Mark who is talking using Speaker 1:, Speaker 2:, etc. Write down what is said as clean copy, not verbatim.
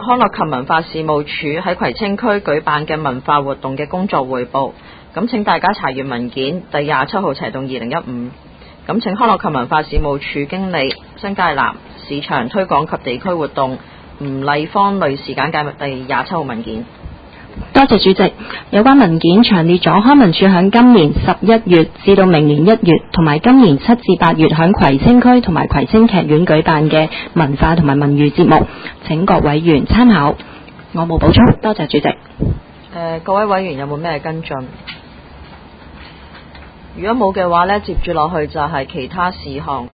Speaker 1: 康樂及文化事務署喺葵青區舉辦嘅文化活動嘅工作匯報。咁請大家查閱文件第27號齊動2015。咁請康樂及文化事務署經理新界南市場推廣及地區活動吳麗芳女士簡介第27號文件。
Speaker 2: 多謝主席。有關文件詳列咗康文署響今年11月至到明年1月同埋今年7至8月響葵青區同埋葵青劇院舉辦嘅文化同埋文娛節目，請各委員參考。我冇補充，多謝主席。
Speaker 1: 各位委員有冇咩跟進？如果冇嘅話呢，接住落去就係其他事項。